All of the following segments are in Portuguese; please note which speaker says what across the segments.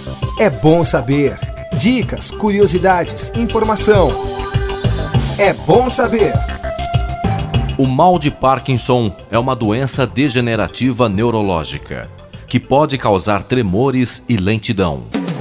Speaker 1: É bom saber. Dicas, curiosidades, informação. É bom saber.
Speaker 2: O mal de Parkinson é uma doença degenerativa neurológica que pode causar tremores e lentidão.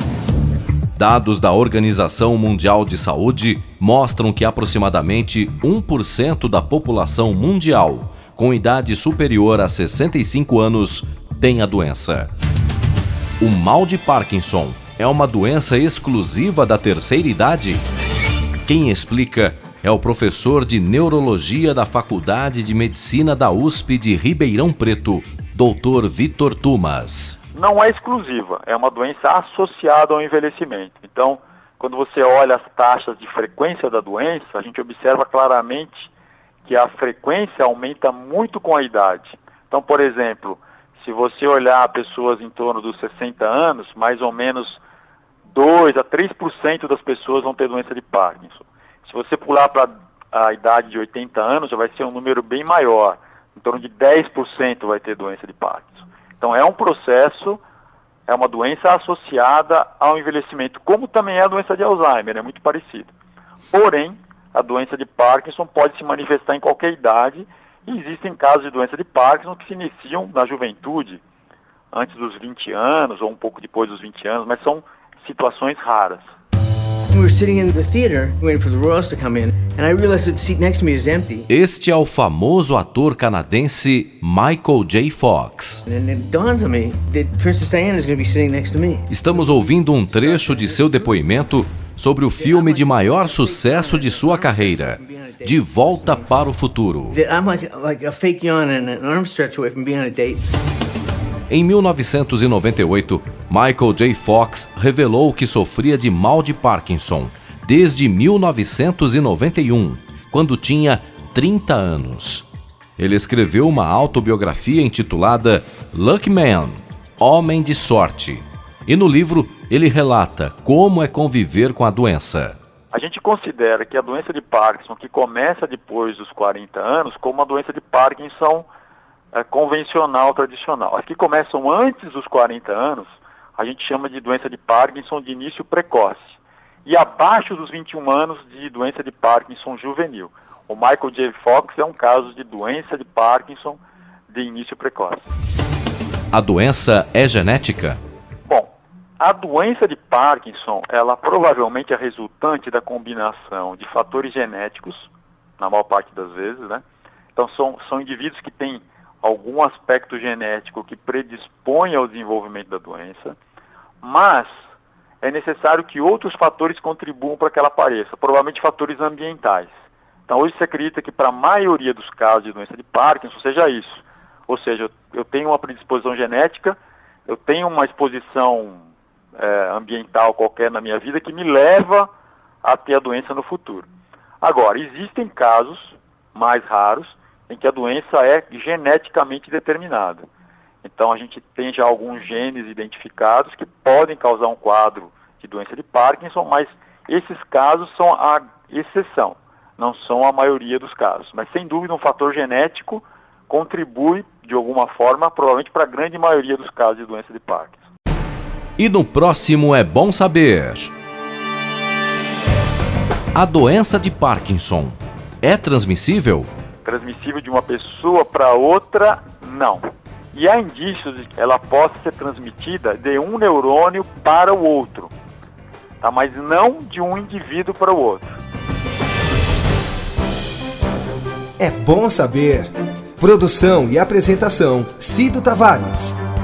Speaker 2: Dados da Organização Mundial de Saúde mostram que aproximadamente 1% da população mundial com idade superior a 65 anos tem a doença. O mal de Parkinson é uma doença exclusiva da terceira idade? Quem explica é o professor de Neurologia da Faculdade de Medicina da USP de Ribeirão Preto, Dr. Vitor Tumas.
Speaker 3: Não é exclusiva, é uma doença associada ao envelhecimento. Então, quando você olha as taxas de frequência da doença, a gente observa claramente que a frequência aumenta muito com a idade. Então, por exemplo, se você olhar pessoas em torno dos 60 anos, mais ou menos 2 a 3% das pessoas vão ter doença de Parkinson. Se você pular para a idade de 80 anos, já vai ser um número bem maior, em torno de 10% vai ter doença de Parkinson. Então é um processo, é uma doença associada ao envelhecimento, como também é a doença de Alzheimer, é muito parecido. Porém, a doença de Parkinson pode se manifestar em qualquer idade e existem casos de doença de Parkinson que se iniciam na juventude, antes dos 20 anos ou um pouco depois dos 20 anos, mas são situações raras.
Speaker 4: We were sitting in the theater waiting for the Royals to come in, and I realized that the seat next to me is empty.
Speaker 2: Este é o famoso ator canadense Michael J. Fox.
Speaker 4: And it dawns on me that Princess Diana is going to be sitting next to me.
Speaker 2: Estamos ouvindo um trecho de seu depoimento sobre o filme de maior sucesso de sua carreira, De Volta para o Futuro.
Speaker 4: That I'm like a fake yawn and an arm stretch away from being on a date.
Speaker 2: Em 1998, Michael J. Fox revelou que sofria de mal de Parkinson desde 1991, quando tinha 30 anos. Ele escreveu uma autobiografia intitulada Lucky Man, Homem de Sorte. E no livro ele relata como é conviver com a doença.
Speaker 3: A gente considera que a doença de Parkinson, que começa depois dos 40 anos, como uma doença de Parkinson convencional, tradicional. As que começam antes dos 40 anos, a gente chama de doença de Parkinson de início precoce. E abaixo dos 21 anos, de doença de Parkinson juvenil. O Michael J. Fox é um caso de doença de Parkinson de início precoce.
Speaker 2: A doença é genética?
Speaker 3: Bom, a doença de Parkinson, ela provavelmente é resultante da combinação de fatores genéticos, na maior parte das vezes, né? Então são indivíduos que têm algum aspecto genético que predispõe ao desenvolvimento da doença, mas é necessário que outros fatores contribuam para que ela apareça, provavelmente fatores ambientais. Então hoje se acredita que para a maioria dos casos de doença de Parkinson seja isso, ou seja, eu tenho uma predisposição genética, eu tenho uma exposição ambiental qualquer na minha vida que me leva a ter a doença no futuro. Agora, existem casos mais raros em que a doença é geneticamente determinada. Então a gente tem já alguns genes identificados que podem causar um quadro de doença de Parkinson, mas esses casos são a exceção, não são a maioria dos casos. Mas sem dúvida um fator genético contribui de alguma forma, provavelmente para a grande maioria dos casos de doença de Parkinson.
Speaker 2: E no próximo É Bom Saber. A doença de Parkinson é transmissível?
Speaker 3: Transmissível de uma pessoa para outra, não. E há indícios de que ela possa ser transmitida de um neurônio para o outro, tá? Mas não de um indivíduo para o outro.
Speaker 1: É bom saber. Produção e apresentação, Cido Tavares.